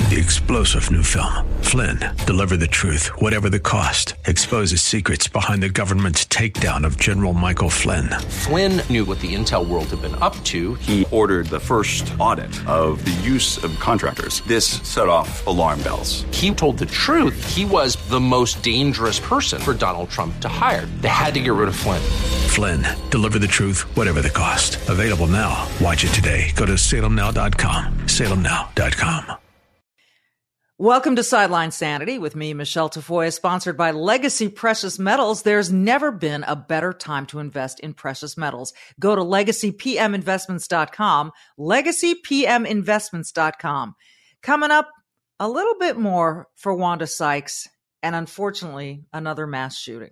the explosive new film, Flynn, deliver the truth, whatever the cost, exposes secrets behind the government's takedown of General Michael Flynn. Flynn knew what the intel world had been up to. He ordered the first audit of the use of contractors. This set off alarm bells. He told the truth. He was the most dangerous person for Donald Trump to hire. They had to get rid of Flynn. Flynn, deliver the truth, whatever the cost. Available now. Watch it today. Go to salemnow.com. salemnow.com. Welcome to Sideline Sanity with me, Michelle Tafoya, sponsored by Legacy Precious Metals. There's never been a better time to invest in precious metals. Go to legacypminvestments.com, legacypminvestments.com. Coming up, a little bit more for Wanda Sykes and, unfortunately, another mass shooting.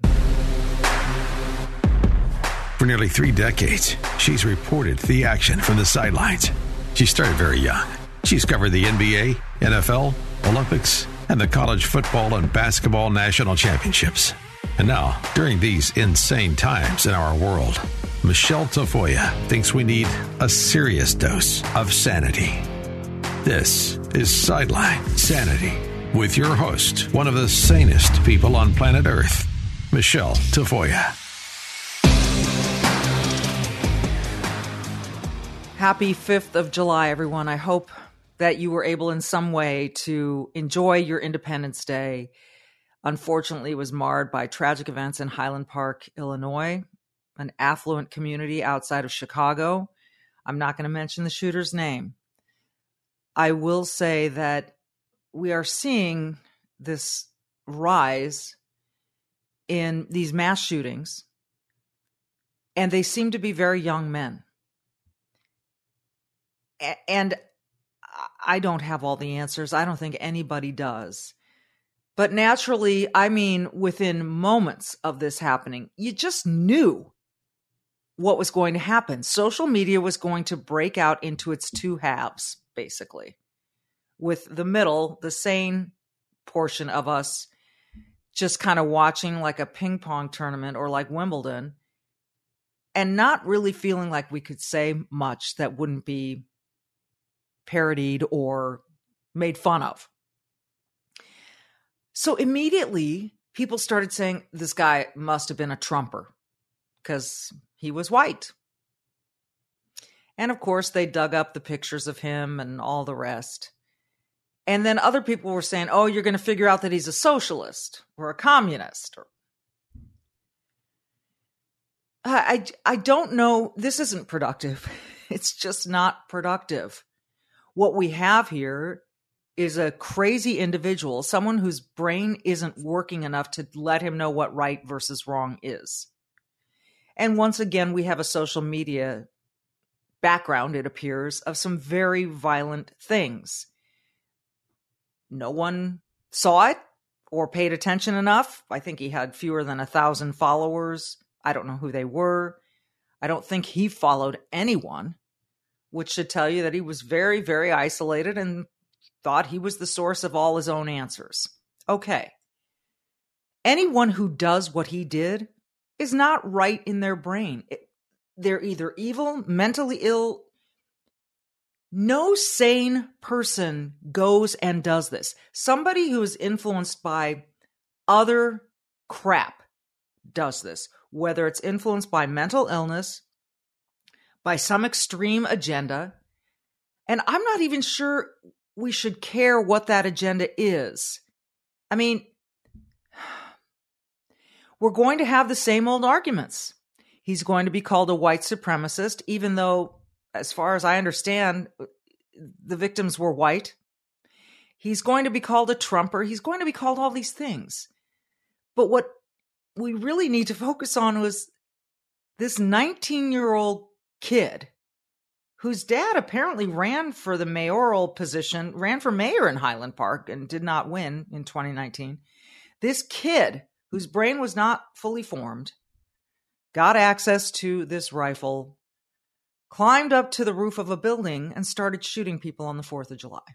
For nearly 3 decades, she's reported the action from the sidelines. She started very young. She's covered the NBA, NFL, Olympics, and the college football and basketball national championships. And now, during these insane times in our world, Michelle Tafoya thinks we need a serious dose of sanity. This is Sideline Sanity with your host, one of the sanest people on planet Earth, Michelle Tafoya. Happy 5th of July, everyone. I hope that you were able in some way to enjoy your Independence Day. Unfortunately, it was marred by tragic events in Highland Park, Illinois, an affluent community outside of Chicago. I'm not going to mention the shooter's name. I will say that we are seeing this rise in these mass shootings, and they seem to be very young men. And I don't have all the answers. I don't think anybody does. But naturally, I mean, within moments of this happening, you just knew what was going to happen. Social media was going to break out into its two halves, basically, with the middle, the sane portion of us just kind of watching like a ping pong tournament or like Wimbledon and not really feeling like we could say much that wouldn't be parodied or made fun of. So immediately people started saying this guy must have been a Trumper because he was white. And of course they dug up the pictures of him and all the rest. And then other people were saying, oh, you're going to figure out that he's a socialist or a communist. I don't know. This isn't productive. It's just not productive. What we have here is a crazy individual, someone whose brain isn't working enough to let him know what right versus wrong is. And once again, we have a social media background, it appears, of some very violent things. No one saw it or paid attention enough. I think he had fewer than 1,000 followers. I don't know who they were. I don't think he followed anyone, which should tell you that he was very, very isolated and thought he was the source of all his own answers. Okay. Anyone who does what he did is not right in their brain. They're either evil, mentally ill. No sane person goes and does this. Somebody who is influenced by other crap does this, whether it's influenced by mental illness, by some extreme agenda. And I'm not even sure we should care what that agenda is. I mean, we're going to have the same old arguments. He's going to be called a white supremacist, even though, as far as I understand, the victims were white. He's going to be called a Trumper. He's going to be called all these things. But what we really need to focus on was this 19-year-old kid whose dad apparently ran for the mayoral position, ran for mayor in Highland Park and did not win in 2019. This kid whose brain was not fully formed got access to this rifle, climbed up to the roof of a building and started shooting people on the 4th of July.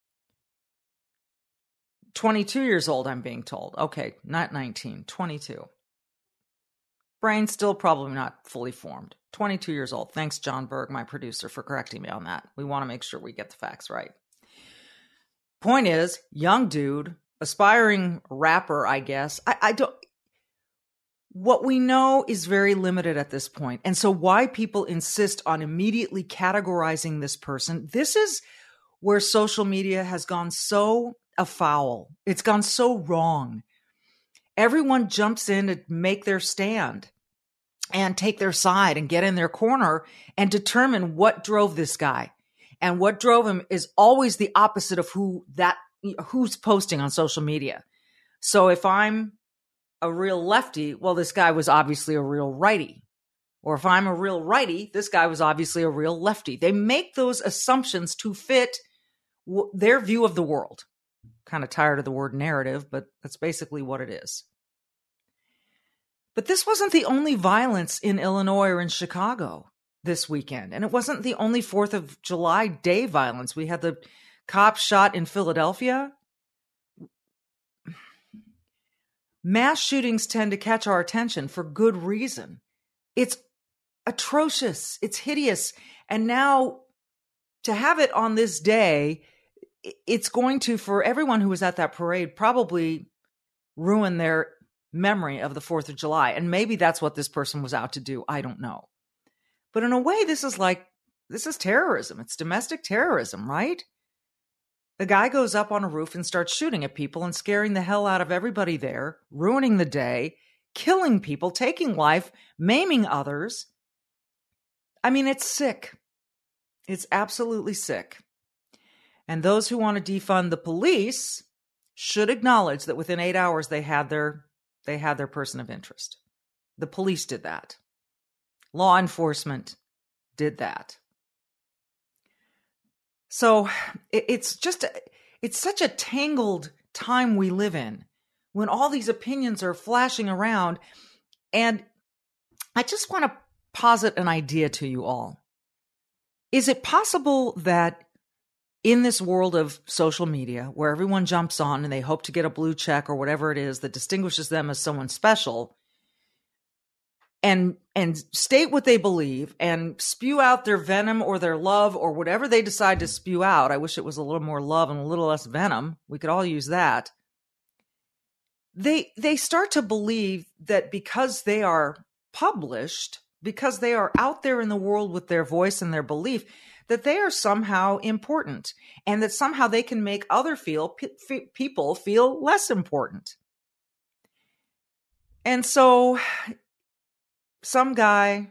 22 years old, I'm being told. Okay, not 19, 22. Brain still probably not fully formed. 22 years old. Thanks, John Berg, my producer, for correcting me on that. We want to make sure we get the facts right. Point is, young dude, aspiring rapper, I guess. I don't. What we know is very limited at this point. And so why people insist on immediately categorizing this person, this is where social media has gone so afoul. It's gone so wrong. Everyone jumps in to make their stand and take their side and get in their corner and determine what drove this guy. And what drove him is always the opposite of who's posting on social media. So if I'm a real lefty, well, this guy was obviously a real righty. Or if I'm a real righty, this guy was obviously a real lefty. They make those assumptions to fit their view of the world. Kind of tired of the word narrative, but that's basically what it is. But this wasn't the only violence in Illinois or in Chicago this weekend. And it wasn't the only 4th of July day violence. We had the cop shot in Philadelphia. Mass shootings tend to catch our attention for good reason. It's atrocious. It's hideous. And now to have it on this day, it's going to, for everyone who was at that parade, probably ruin their memory of the 4th of July. And maybe that's what this person was out to do. I don't know. But in a way, this is terrorism. It's domestic terrorism, right? The guy goes up on a roof and starts shooting at people and scaring the hell out of everybody there, ruining the day, killing people, taking life, maiming others. I mean, it's sick. It's absolutely sick. And those who want to defund the police should acknowledge that within 8 hours they had their person of interest. The police did that. Law enforcement did that. So it's such a tangled time we live in when all these opinions are flashing around. And I just want to posit an idea to you all. Is it possible that in this world of social media, where everyone jumps on and they hope to get a blue check or whatever it is that distinguishes them as someone special, and state what they believe and spew out their venom or their love or whatever they decide to spew out. I wish it was a little more love and a little less venom. We could all use that. They start to believe that because they are published, because they are out there in the world with their voice and their belief, that they are somehow important and that somehow they can make other people feel less important. And so some guy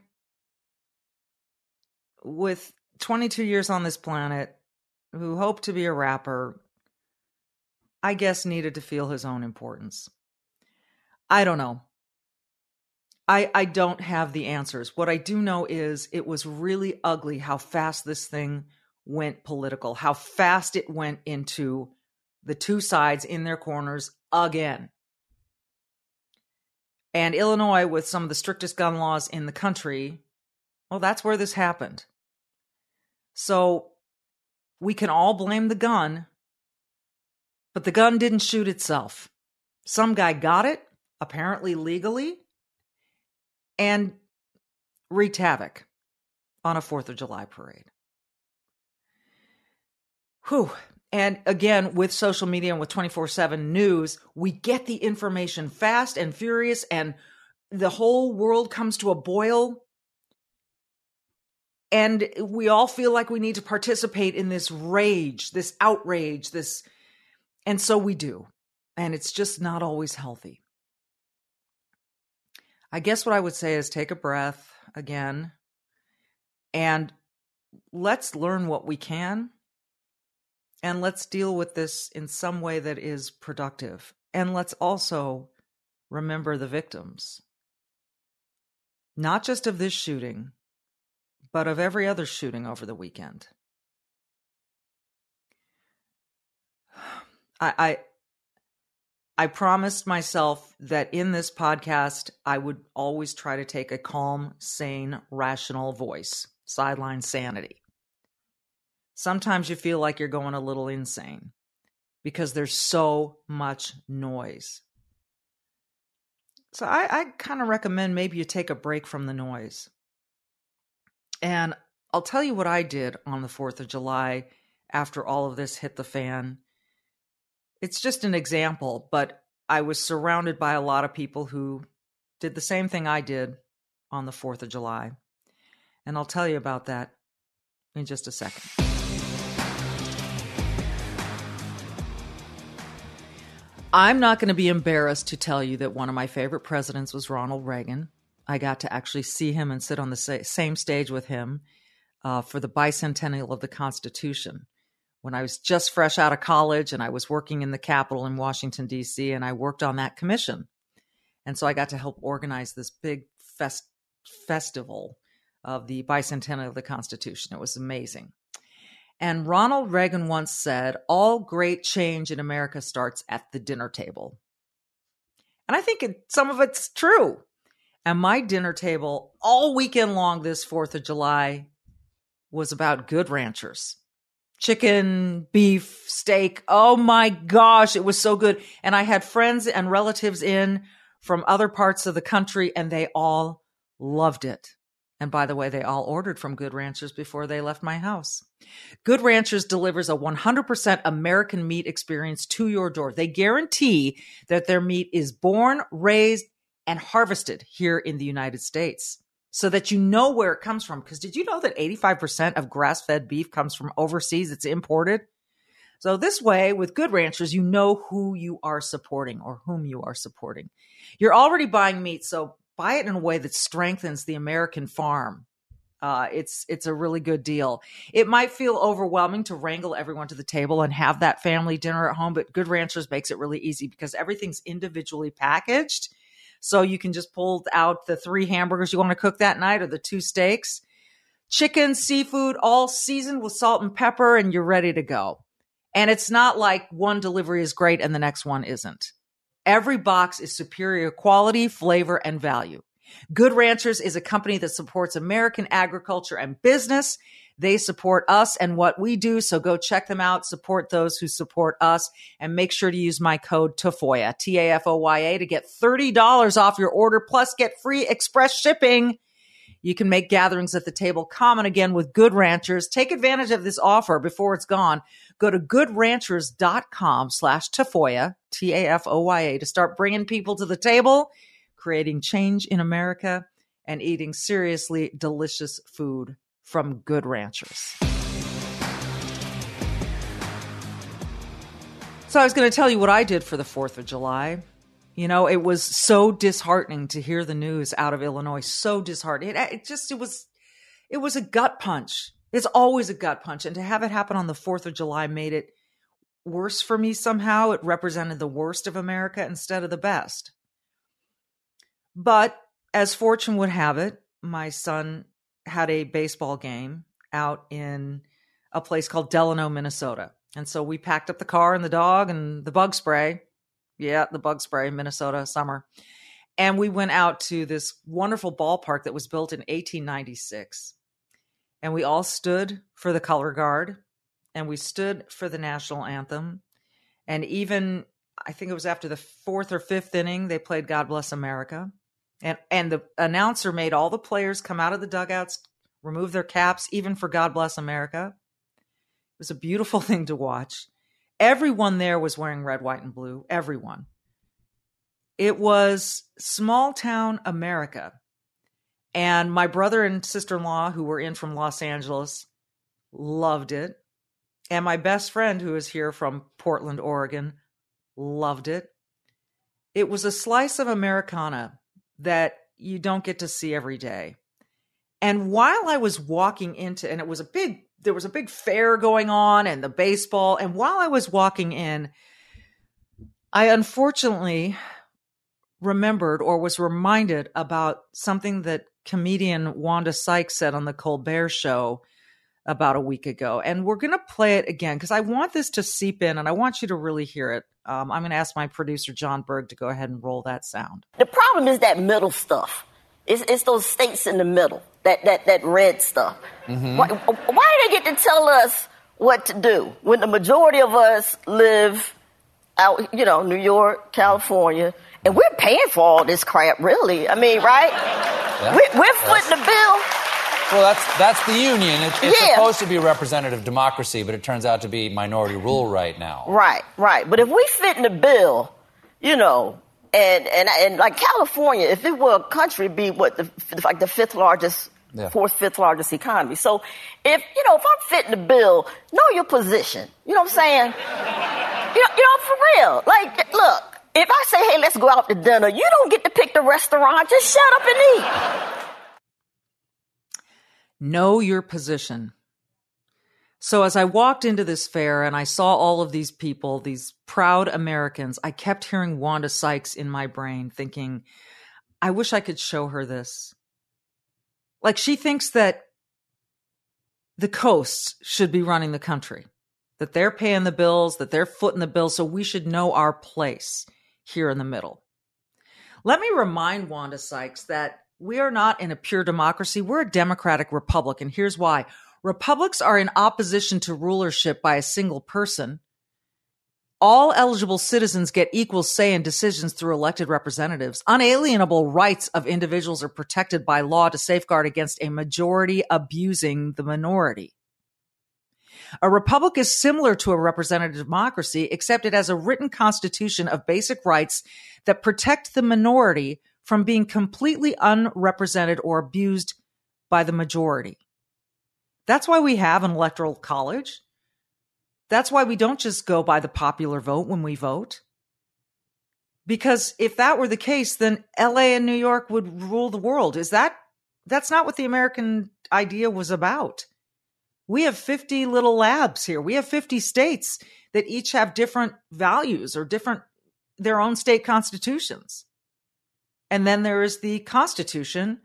with 22 years on this planet who hoped to be a rapper, I guess, needed to feel his own importance. I don't know. I don't have the answers. What I do know is it was really ugly how fast this thing went political, how fast it went into the two sides in their corners again. And Illinois, with some of the strictest gun laws in the country, well, that's where this happened. So we can all blame the gun, but the gun didn't shoot itself. Some guy got it, apparently legally, and wreaked havoc on a 4th of July parade. Whew. And again, with social media and with 24/7 news, we get the information fast and furious, and the whole world comes to a boil. And we all feel like we need to participate in this rage, this outrage, and so we do. And it's just not always healthy. I guess what I would say is take a breath again, and let's learn what we can. And let's deal with this in some way that is productive. And let's also remember the victims. Not just of this shooting, but of every other shooting over the weekend. I promised myself that in this podcast, I would always try to take a calm, sane, rational voice. Sideline sanity. Sometimes you feel like you're going a little insane because there's so much noise. So I kind of recommend maybe you take a break from the noise. And I'll tell you what I did on the 4th of July after all of this hit the fan. it's just an example, but I was surrounded by a lot of people who did the same thing I did on the 4th of July. And I'll tell you about that in just a second. I'm not going to be embarrassed to tell you that one of my favorite presidents was Ronald Reagan. I got to actually see him and sit on the same stage with him for the bicentennial of the Constitution. When I was just fresh out of college and I was working in the Capitol in Washington, D.C., and I worked on that commission. And so I got to help organize this big festival of the bicentennial of the Constitution. It was amazing. And Ronald Reagan once said, all great change in America starts at the dinner table. And I think some of it's true. And my dinner table all weekend long this 4th of July was about Good Ranchers. Chicken, beef, steak. Oh my gosh, it was so good. And I had friends and relatives in from other parts of the country, and they all loved it. And by the way, they all ordered from Good Ranchers before they left my house. Good Ranchers delivers a 100% American meat experience to your door. They guarantee that their meat is born, raised, and harvested here in the United States so that you know where it comes from. Because did you know that 85% of grass-fed beef comes from overseas? It's imported. So this way, with Good Ranchers, you know who you are supporting or whom you are supporting. You're already buying meat, so buy it in a way that strengthens the American farm. It's a really good deal. It might feel overwhelming to wrangle everyone to the table and have that family dinner at home, but Good Ranchers makes it really easy because everything's individually packaged. So you can just pull out the 3 hamburgers you want to cook that night or the 2 steaks. Chicken, seafood, all seasoned with salt and pepper, and you're ready to go. And it's not like one delivery is great and the next one isn't. Every box is superior quality, flavor, and value. Good Ranchers is a company that supports American agriculture and business. They support us and what we do, so go check them out, support those who support us, and make sure to use my code TAFOYA, T-A-F-O-Y-A, to get $30 off your order, plus get free express shipping. You can make gatherings at the table common again with Good Ranchers. Take advantage of this offer before it's gone. Go to goodranchers.com/Tafoya, T-A-F-O-Y-A, to start bringing people to the table, creating change in America, and eating seriously delicious food from Good Ranchers. So I was going to tell you what I did for the 4th of July. You know, it was so disheartening to hear the news out of Illinois. So disheartening. It was a gut punch. It's always a gut punch. And to have it happen on the 4th of July made it worse for me somehow. It represented the worst of America instead of the best. But as fortune would have it, my son had a baseball game out in a place called Delano, Minnesota. And so we packed up the car and the dog and the bug spray. Yeah, the bug spray, Minnesota summer. And we went out to this wonderful ballpark that was built in 1896. And we all stood for the color guard, and we stood for the national anthem. And even, I think it was after the 4th or 5th inning, they played God Bless America. And the announcer made all the players come out of the dugouts, remove their caps, even for God Bless America. It was a beautiful thing to watch. Everyone there was wearing red, white, and blue. Everyone. It was small town America. And my brother and sister-in-law, who were in from Los Angeles, loved it. And my best friend, who is here from Portland, Oregon, loved it. It was a slice of Americana that you don't get to see every day. And while I was walking into, and there was a big fair going on and the baseball. And while I was walking in, I unfortunately remembered or was reminded about something that comedian Wanda Sykes said on the Colbert Show about a week ago. And we're going to play it again because I want this to seep in and I want you to really hear it. I'm going to ask my producer, John Berg, to go ahead and roll that sound. The problem is that middle stuff. It's those states in the middle, that red stuff. Mm-hmm. Why do they get to tell us what to do when the majority of us live out, New York, California, and we're paying for all this crap, really? I mean, right? Yeah. We're footing the bill. Well, that's the union. It's supposed to be representative democracy, but it turns out to be minority rule right now. Right. But if we fit in the bill, and like California, if it were a country, it'd be the fifth largest, fourth, fifth largest economy. So if I'm fitting the bill, know your position. You know what I'm saying? For real. Like, look, if I say, hey, let's go out to dinner, you don't get to pick the restaurant. Just shut up and eat. Know your position. So as I walked into this fair and I saw all of these people, these proud Americans, I kept hearing Wanda Sykes in my brain thinking, I wish I could show her this. Like, she thinks that the coasts should be running the country, that they're paying the bills, that they're footing the bill, so we should know our place here in the middle. Let me remind Wanda Sykes that we are not in a pure democracy. We're a democratic republic, and here's why. Republics are in opposition to rulership by a single person. All eligible citizens get equal say in decisions through elected representatives. Unalienable rights of individuals are protected by law to safeguard against a majority abusing the minority. A republic is similar to a representative democracy, except it has a written constitution of basic rights that protect the minority from being completely unrepresented or abused by the majority. That's why we have an electoral college. That's why we don't just go by the popular vote when we vote. Because if that were the case, then LA and New York would rule the world. That's not what the American idea was about. We have 50 little labs here. We have 50 states that each have different values or their own state constitutions. And then there is the Constitution.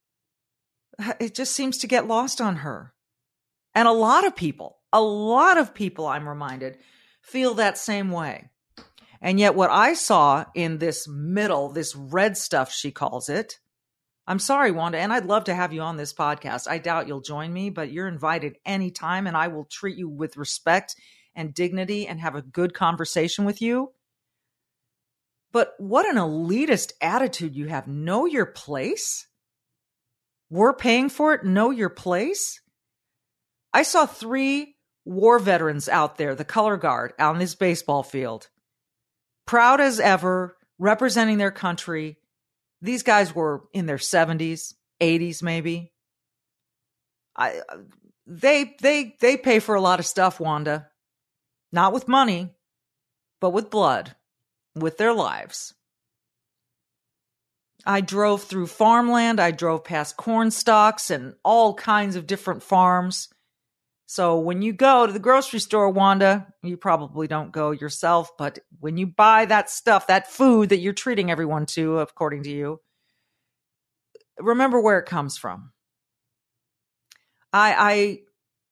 It just seems to get lost on her. And a lot of people, I'm reminded, feel that same way. And yet what I saw in this red stuff, she calls it, I'm sorry, Wanda, and I'd love to have you on this podcast. I doubt you'll join me, but you're invited anytime, and I will treat you with respect and dignity and have a good conversation with you. But what an elitist attitude you have. Know your place? We're paying for it. Know your place? I saw 3 war veterans out there, the color guard, on this baseball field. Proud as ever, representing their country. These guys were in their 70s, 80s maybe. They pay for a lot of stuff, Wanda. Not with money, but with blood, with their lives. I drove through farmland. I drove past corn stalks and all kinds of different farms. So when you go to the grocery store, Wanda, you probably don't go yourself, but when you buy that stuff, that food that you're treating everyone to, according to you, remember where it comes from. It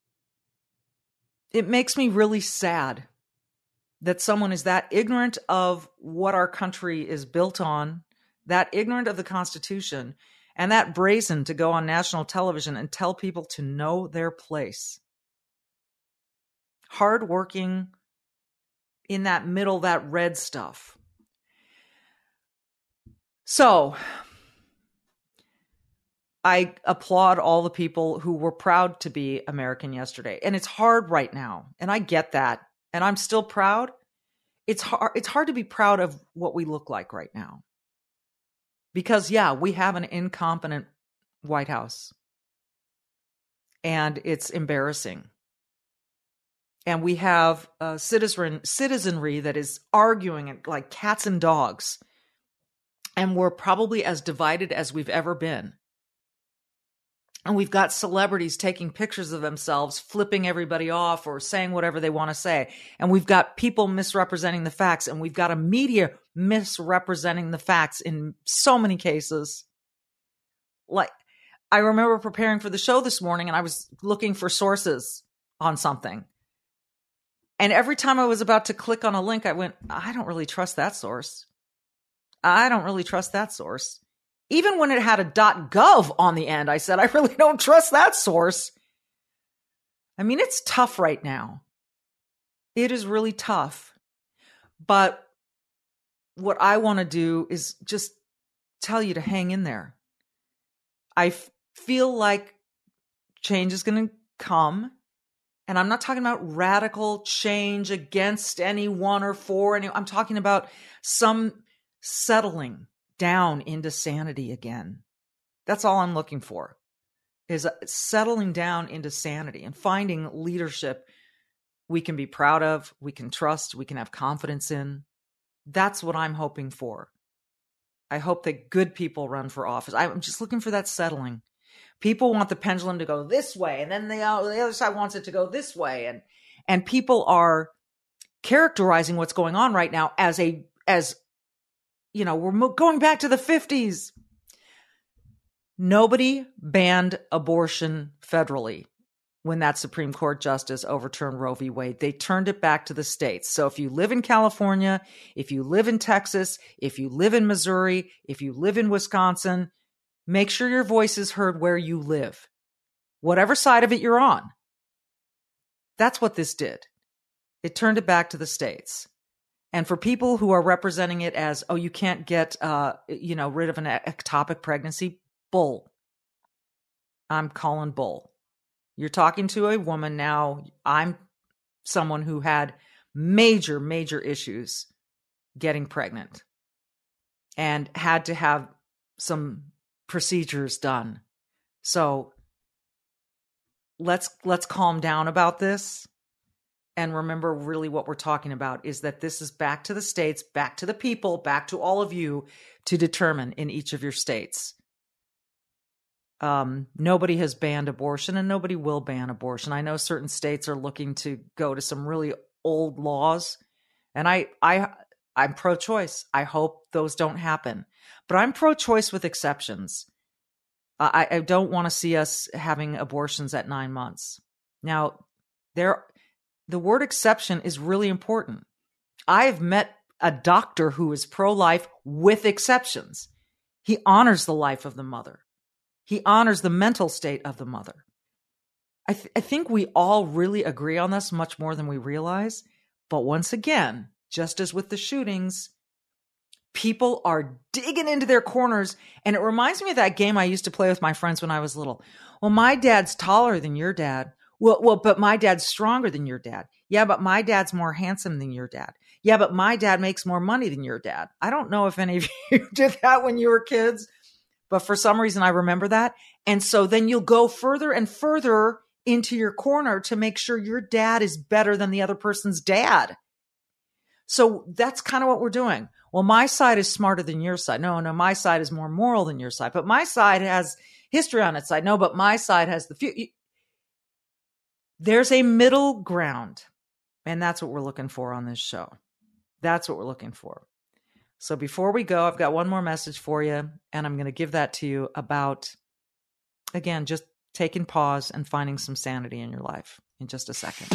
makes me really sad that someone is that ignorant of what our country is built on, that ignorant of the Constitution, and that brazen to go on national television and tell people to know their place. Hardworking, in that middle, that red stuff. So, I applaud all the people who were proud to be American yesterday. And it's hard right now. And I get that. And I'm still proud. It's hard to be proud of what we look like right now. Because, we have an incompetent White House. And it's embarrassing. And we have a citizenry that is arguing like cats and dogs. And we're probably as divided as we've ever been. And we've got celebrities taking pictures of themselves, flipping everybody off or saying whatever they want to say. And we've got people misrepresenting the facts. And we've got a media misrepresenting the facts in so many cases. Like, I remember preparing for the show this morning and I was looking for sources on something. And every time I was about to click on a link, I went, I don't really trust that source. I don't really trust that source. Even when it had a .gov on the end, I said, I really don't trust that source. I mean, it's tough right now. It is really tough. But what I want to do is just tell you to hang in there. I feel like change is going to come. And I'm not talking about radical change against anyone or for anyone. I'm talking about some settling down into sanity again. That's all I'm looking for, is settling down into sanity and finding leadership we can be proud of, we can trust, we can have confidence in. That's what I'm hoping for. I hope that good people run for office. I'm just looking for that settling. People want the pendulum to go this way, and then the other side wants it to go this way. And people are characterizing what's going on right now as we're going back to the 50s. Nobody banned abortion federally when that Supreme Court justice overturned Roe v. Wade. They turned it back to the states. So if you live in California, if you live in Texas, if you live in Missouri, if you live in Wisconsin, make sure your voice is heard where you live, whatever side of it you're on. That's what this did. It turned it back to the states. And for people who are representing it as, oh, you can't get, rid of an ectopic pregnancy, bull. I'm calling bull. You're talking to a woman now. I'm someone who had major, major issues getting pregnant and had to have some procedures done. So let's calm down about this and remember really what we're talking about is that this is back to the states, back to the people, back to all of you to determine in each of your states. Nobody has banned abortion and nobody will ban abortion. I know certain states are looking to go to some really old laws, and I'm pro-choice. I hope those don't happen, but I'm pro-choice with exceptions. I don't want to see us having abortions at 9 months. Now, the word exception is really important. I've met a doctor who is pro-life with exceptions. He honors the life of the mother. He honors the mental state of the mother. I think we all really agree on this much more than we realize. But once again, just as with the shootings, people are digging into their corners. And it reminds me of that game I used to play with my friends when I was little. Well, my dad's taller than your dad. Well, but my dad's stronger than your dad. Yeah, but my dad's more handsome than your dad. Yeah, but my dad makes more money than your dad. I don't know if any of you did that when you were kids, but for some reason I remember that. And so then you'll go further and further into your corner to make sure your dad is better than the other person's dad. So that's kind of what we're doing. Well, my side is smarter than your side. No, my side is more moral than your side. But my side has history on its side. No, but my side has the future. There's a middle ground. And that's what we're looking for on this show. That's what we're looking for. So before we go, I've got one more message for you. And I'm going to give that to you about, again, just taking pause and finding some sanity in your life in just a second.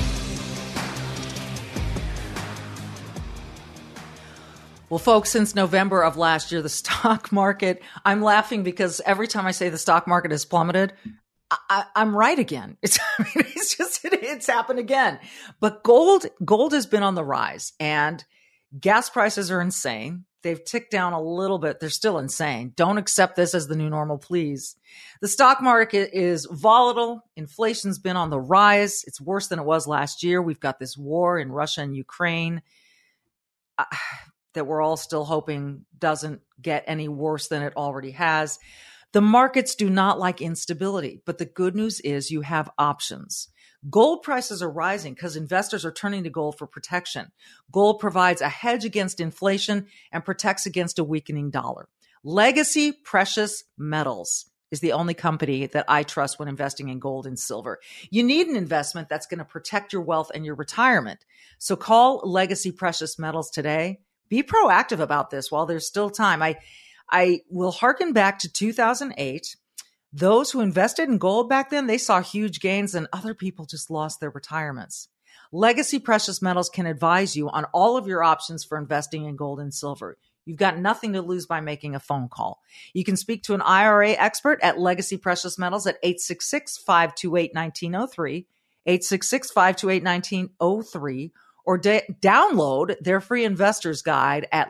Well, folks, since November of last year, the stock market, I'm laughing because every time I say the stock market has plummeted, I'm right again. It's happened again. But gold has been on the rise and gas prices are insane. They've ticked down a little bit. They're still insane. Don't accept this as the new normal, please. The stock market is volatile. Inflation's been on the rise. It's worse than it was last year. We've got this war in Russia and Ukraine that we're all still hoping doesn't get any worse than it already has. The markets do not like instability, but the good news is you have options. Gold prices are rising because investors are turning to gold for protection. Gold provides a hedge against inflation and protects against a weakening dollar. Legacy Precious Metals is the only company that I trust when investing in gold and silver. You need an investment that's going to protect your wealth and your retirement. So call Legacy Precious Metals today. Be proactive about this while there's still time. I will hearken back to 2008. Those who invested in gold back then, they saw huge gains and other people just lost their retirements. Legacy Precious Metals can advise you on all of your options for investing in gold and silver. You've got nothing to lose by making a phone call. You can speak to an IRA expert at Legacy Precious Metals at 866-528-1903, 866-528-1903, or download their free investor's guide at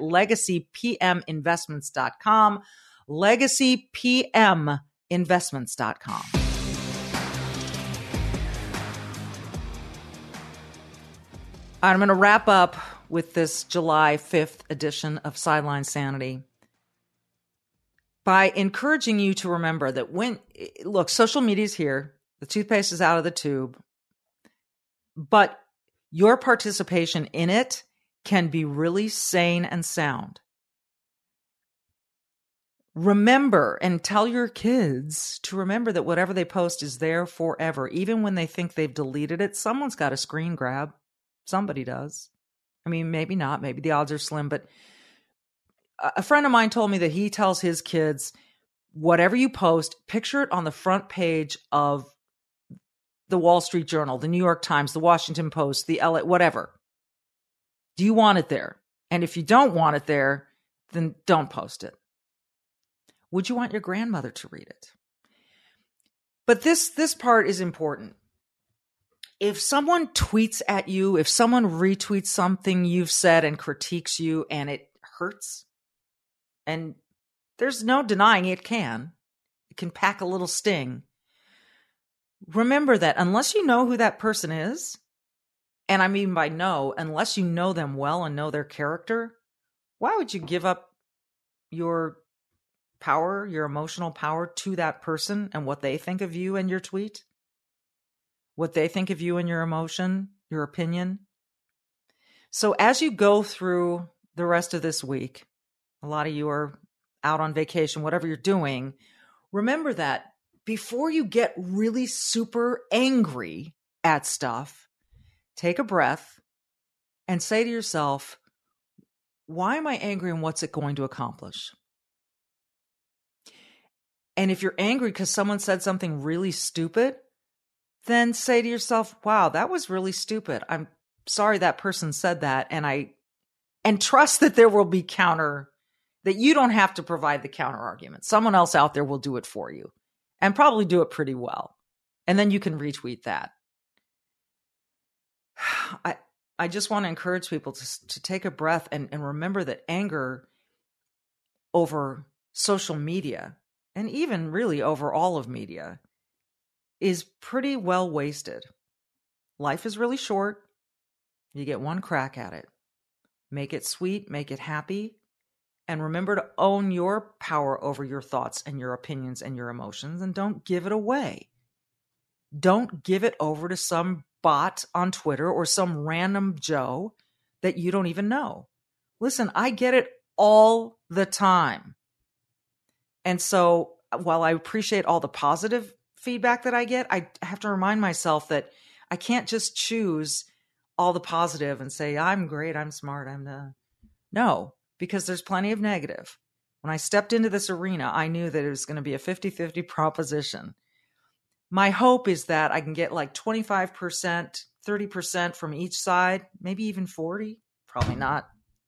legacypminvestments.com, legacypminvestments.com. I'm going to wrap up with this July 5th edition of Sideline Sanity by encouraging you to remember that look, social media is here. The toothpaste is out of the tube. But your participation in it can be really sane and sound. Remember and tell your kids to remember that whatever they post is there forever. Even when they think they've deleted it, someone's got a screen grab. Somebody does. I mean, maybe not. Maybe the odds are slim. But a friend of mine told me that he tells his kids, whatever you post, picture it on the front page of the Wall Street Journal, the New York Times, the Washington Post, the LA, whatever. Do you want it there? And if you don't want it there, then don't post it. Would you want your grandmother to read it? But this part is important. If someone tweets at you, if someone retweets something you've said and critiques you and it hurts, and there's no denying it can pack a little sting. Remember that unless you know who that person is, and I mean by know, unless you know them well and know their character, why would you give up your power, your emotional power to that person and what they think of you and your tweet? What they think of you and your emotion, your opinion. So as you go through the rest of this week, a lot of you are out on vacation, whatever you're doing, remember that before you get really super angry at stuff, take a breath and say to yourself, why am I angry and what's it going to accomplish? And if you're angry because someone said something really stupid, then say to yourself, wow, that was really stupid. I'm sorry that person said that. And trust that there will be that you don't have to provide the counter argument. Someone else out there will do it for you and probably do it pretty well. And then you can retweet that. I just want to encourage people to take a breath and remember that anger over social media, and even really over all of media, is pretty well wasted. Life is really short. You get one crack at it. Make it sweet, make it happy, and remember to own your power over your thoughts and your opinions and your emotions, and don't give it away. Don't give it over to some bot on Twitter or some random Joe that you don't even know. Listen, I get it all the time. And so while I appreciate all the positive feedback that I get, I have to remind myself that I can't just choose all the positive and say, I'm great, I'm smart, No, because there's plenty of negative. When I stepped into this arena, I knew that it was going to be a 50-50 proposition. My hope is that I can get like 25%, 30% from each side, maybe even 40, probably not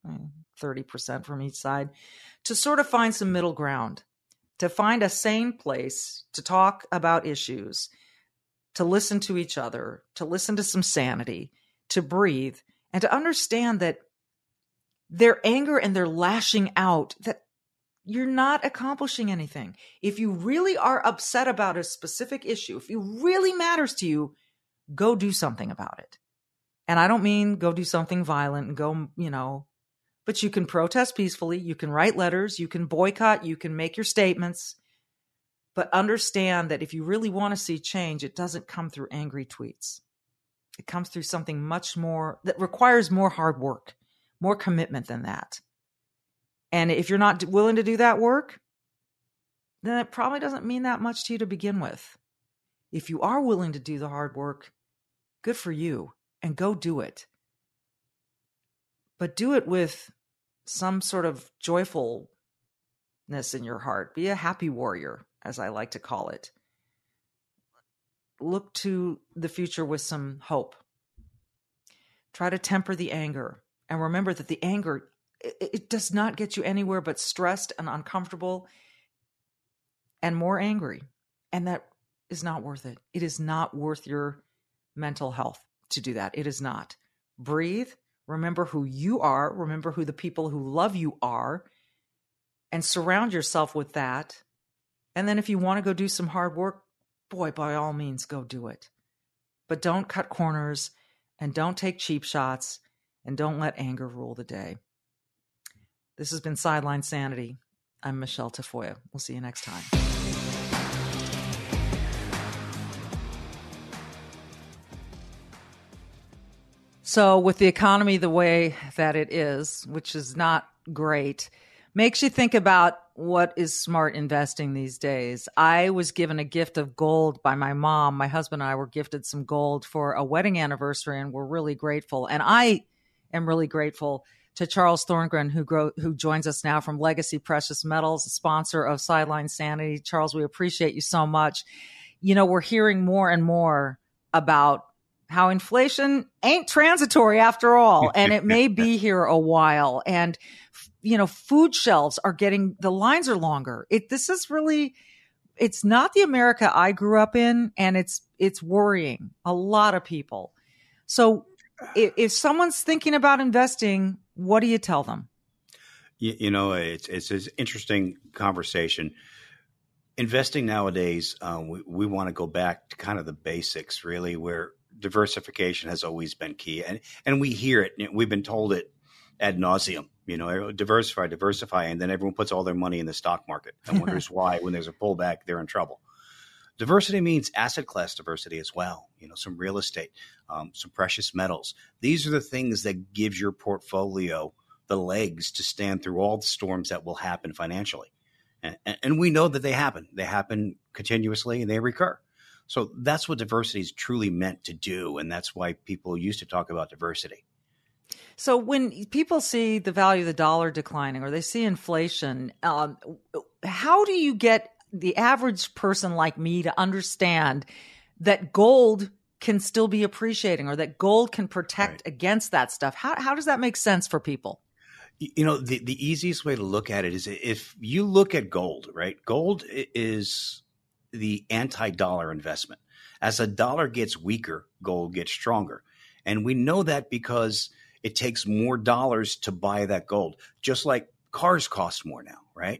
30% from each side, to sort of find some middle ground, to find a sane place to talk about issues, to listen to each other, to listen to some sanity, to breathe, and to understand that their anger and their lashing out, that you're not accomplishing anything. If you really are upset about a specific issue, if it really matters to you, go do something about it. And I don't mean go do something violent and go, but you can protest peacefully. You can write letters. You can boycott. You can make your statements. But understand that if you really want to see change, it doesn't come through angry tweets. It comes through something much more that requires more hard work, more commitment than that. And if you're not willing to do that work, then it probably doesn't mean that much to you to begin with. If you are willing to do the hard work, good for you, and go do it. But do it with some sort of joyfulness in your heart. Be a happy warrior, as I like to call it. Look to the future with some hope. Try to temper the anger. And remember that the anger, it does not get you anywhere but stressed and uncomfortable and more angry. And that is not worth it. It is not worth your mental health to do that. It is not. Breathe. Remember who you are. Remember who the people who love you are. And surround yourself with that. And then if you want to go do some hard work, boy, by all means, go do it. But don't cut corners and don't take cheap shots and don't let anger rule the day. This has been Sideline Sanity. I'm Michelle Tafoya. We'll see you next time. So with the economy the way that it is, which is not great, makes you think about what is smart investing these days. I was given a gift of gold by my mom. My husband and I were gifted some gold for a wedding anniversary, and we're really grateful. And I am really grateful to Charles Thorngren, who joins us now from Legacy Precious Metals, a sponsor of Sideline Sanity. Charles, we appreciate you so much. You know, we're hearing more and more about how inflation ain't transitory after all, and it may be here a while. And, you know, food shelves are the lines are longer. This is really, it's not the America I grew up in, and it's worrying a lot of people. So if someone's thinking about investing, what do you tell them? You know, it's an interesting conversation. Investing nowadays, we want to go back to kind of the basics, really, where diversification has always been key. And we hear it. We've been told it ad nauseum, you know, diversify. And then everyone puts all their money in the stock market and wonders why, when there's a pullback, they're in trouble. Diversity means asset class diversity as well. You know, some real estate, some precious metals. These are the things that give your portfolio the legs to stand through all the storms that will happen financially. And we know that they happen. They happen continuously and they recur. So that's what diversity is truly meant to do. And that's why people used to talk about diversity. So when people see the value of the dollar declining or they see inflation, how do you get the average person like me to understand that gold can still be appreciating or that gold can protect against that stuff? How does that make sense for people? You know, the easiest way to look at it is if you look at gold, right? Gold is the anti-dollar investment. As a dollar gets weaker, gold gets stronger. And we know that because it takes more dollars to buy that gold, just like cars cost more now, right?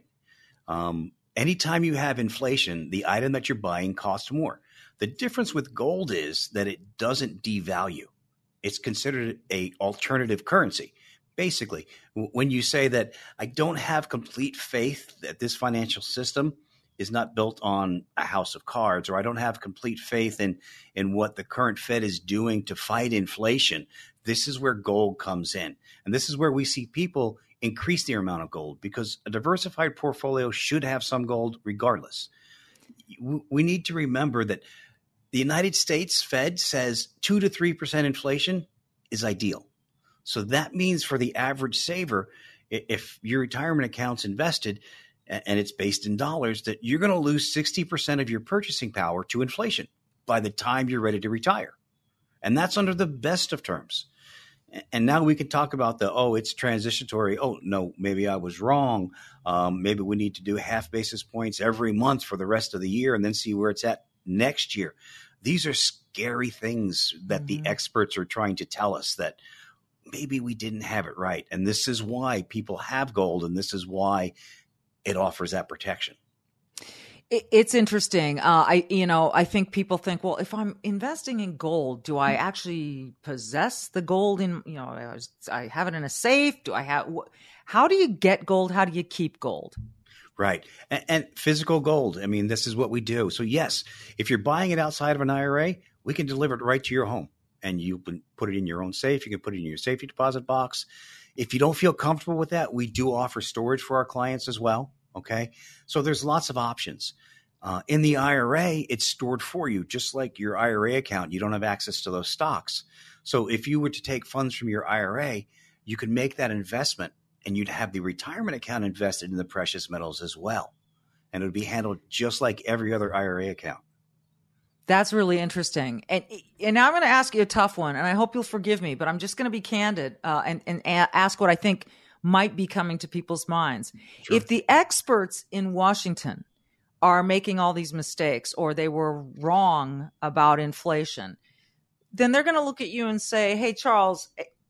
Anytime you have inflation, the item that you're buying costs more. The difference with gold is that it doesn't devalue. It's considered an alternative currency. Basically, when you say that I don't have complete faith that this financial system is not built on a house of cards, or I don't have complete faith in what the current Fed is doing to fight inflation, this is where gold comes in. And this is where we see people increase their amount of gold, because a diversified portfolio should have some gold regardless. We need to remember that the United States Fed says 2 to 3% inflation is ideal. So that means for the average saver, if your retirement account's invested and it's based in dollars, that you're going to lose 60% of your purchasing power to inflation by the time you're ready to retire. And that's under the best of terms. And now we can talk about it's transitory. Oh, no, maybe I was wrong. Maybe we need to do half basis points every month for the rest of the year and then see where it's at next year. These are scary things that the experts are trying to tell us, that maybe we didn't have it right. And this is why people have gold, and this is why it offers that protection. It's interesting. I think people think, well, if I'm investing in gold, do I actually possess the gold I have it in a safe? How do you get gold? How do you keep gold? Right. And physical gold. I mean, this is what we do. So yes, if you're buying it outside of an IRA, we can deliver it right to your home, and you can put it in your own safe. You can put it in your safety deposit box. If you don't feel comfortable with that, we do offer storage for our clients as well. Okay. So there's lots of options. In the IRA, it's stored for you, just like your IRA account. You don't have access to those stocks. So if you were to take funds from your IRA, you could make that investment, and you'd have the retirement account invested in the precious metals as well. And it would be handled just like every other IRA account. That's really interesting. And now I'm going to ask you a tough one, and I hope you'll forgive me, but I'm just going to be candid and ask what I think might be coming to people's minds. Sure. If the experts in Washington are making all these mistakes, or they were wrong about inflation, then they're going to look at you and say, hey, Charles,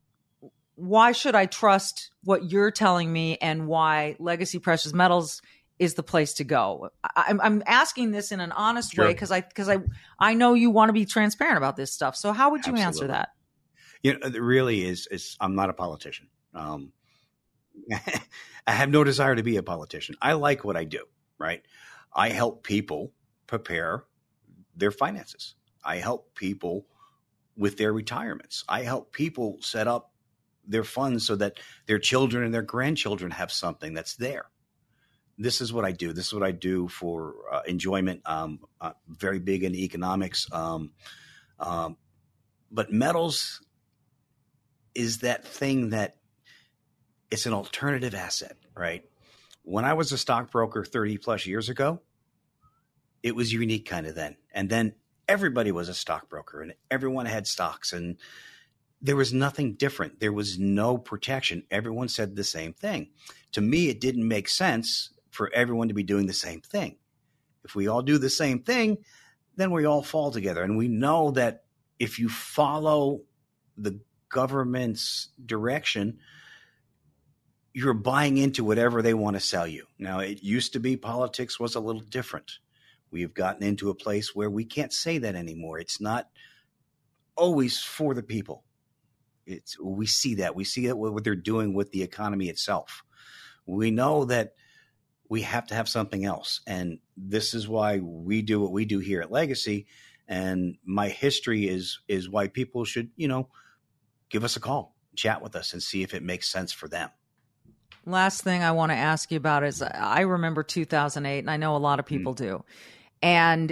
why should I trust what you're telling me, and why Legacy Precious Metals is the place to go? I'm asking this in an honest way because I know you want to be transparent about this stuff. So how would you answer that? It really is. I'm not a politician. I have no desire to be a politician. I like what I do, right? I help people prepare their finances. I help people with their retirements. I help people set up their funds so that their children and their grandchildren have something that's there. This is what I do. This is what I do for enjoyment. Very big in economics. But metals is that thing that it's an alternative asset, right? When I was a stockbroker 30 plus years ago, it was unique kind of then. And then everybody was a stockbroker and everyone had stocks and there was nothing different. There was no protection. Everyone said the same thing. To me, it didn't make sense for everyone to be doing the same thing. If we all do the same thing, then we all fall together. And we know that if you follow the government's direction, you're buying into whatever they want to sell you. Now, it used to be politics was a little different. We've gotten into a place where we can't say that anymore. It's not always for the people. We see that. We see that what they're doing with the economy itself. We know that we have to have something else. And this is why we do what we do here at Legacy. And my history is why people should, give us a call, chat with us and see if it makes sense for them. Last thing I want to ask you about is I remember 2008, and I know a lot of people do. And,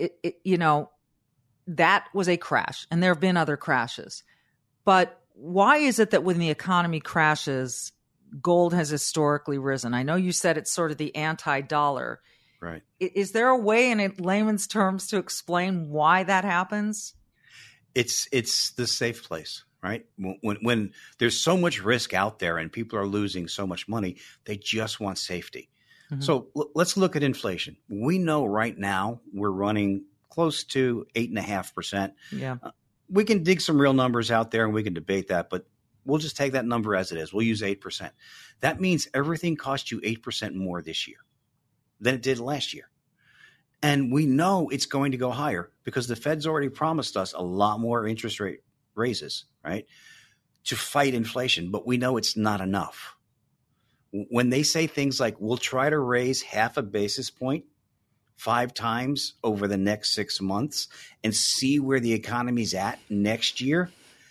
that was a crash, and there have been other crashes. But why is it that when the economy crashes, gold has historically risen? I know you said it's sort of the anti-dollar. Right. Is there a way in layman's terms to explain why that happens? It's the safe place. Right. When there's so much risk out there and people are losing so much money, they just want safety. Mm-hmm. So let's look at inflation. We know right now we're running close to 8.5%. Yeah. We can dig some real numbers out there and we can debate that, but we'll just take that number as it is. We'll use 8%. That means everything cost you 8% more this year than it did last year. And we know it's going to go higher because the Fed's already promised us a lot more interest rate raises, right, to fight inflation. But we know it's not enough. When they say things like, we'll try to raise 0.5 basis point 5 times over the next 6 months and see where the economy's at next year,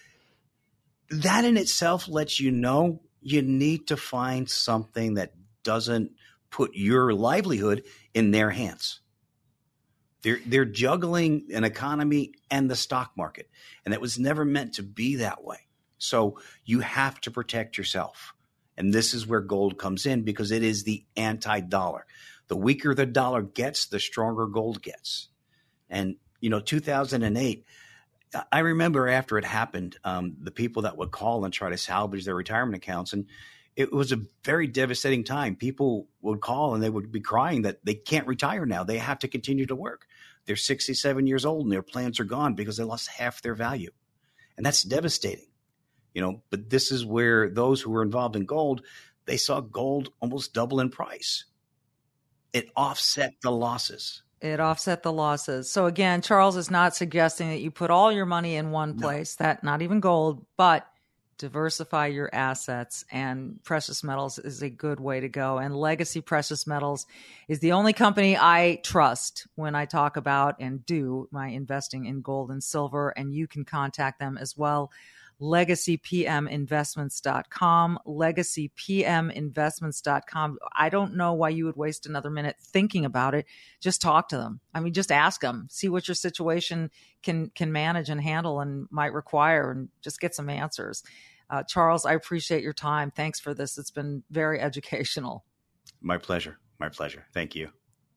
that in itself lets you know you need to find something that doesn't put your livelihood in their hands. They're juggling an economy and the stock market, and it was never meant to be that way. So you have to protect yourself. And this is where gold comes in because it is the anti-dollar. The weaker the dollar gets, the stronger gold gets. And, 2008, I remember after it happened, the people that would call and try to salvage their retirement accounts, and it was a very devastating time. People would call and they would be crying that they can't retire now. They have to continue to work. They're 67 years old and their plans are gone because they lost half their value. And that's devastating, but this is where those who were involved in gold, they saw gold almost double in price. It offset the losses. So again, Charles is not suggesting that you put all your money in one place, that not even gold, but diversify your assets, and precious metals is a good way to go. And Legacy Precious Metals is the only company I trust when I talk about and do my investing in gold and silver. And you can contact them as well. LegacyPMInvestments.com, LegacyPMInvestments.com. I don't know why you would waste another minute thinking about it. Just talk to them. Just ask them, see what your situation can manage and handle and might require, and just get some answers. Charles, I appreciate your time. Thanks for this. It's been very educational. My pleasure. Thank you.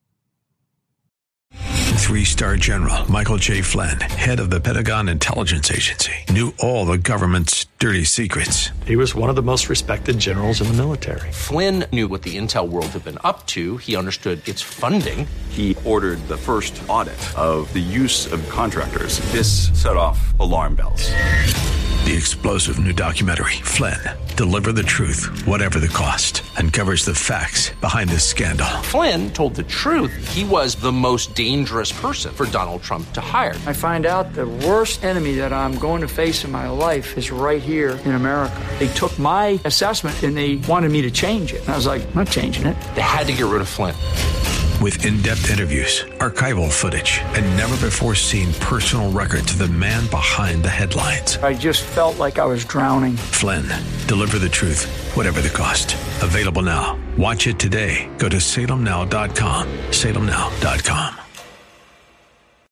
3-star General Michael J. Flynn, head of the Pentagon Intelligence Agency, knew all the government's dirty secrets. He was one of the most respected generals in the military. Flynn knew what the intel world had been up to. He understood its funding. He ordered the first audit of the use of contractors. This set off alarm bells. The explosive new documentary, Flynn, Deliver the Truth, Whatever the Cost, uncovers the facts behind this scandal. Flynn told the truth. He was the most dangerous person for Donald Trump to hire. I find out the worst enemy that I'm going to face in my life is right here in America. They took my assessment and they wanted me to change it. And I was like, I'm not changing it. They had to get rid of Flynn. With in-depth interviews, archival footage, and never-before-seen personal records of the man behind the headlines. I just felt like I was drowning. Flynn, Deliver the Truth, Whatever the Cost. Available now. Watch it today. Go to salemnow.com. salemnow.com.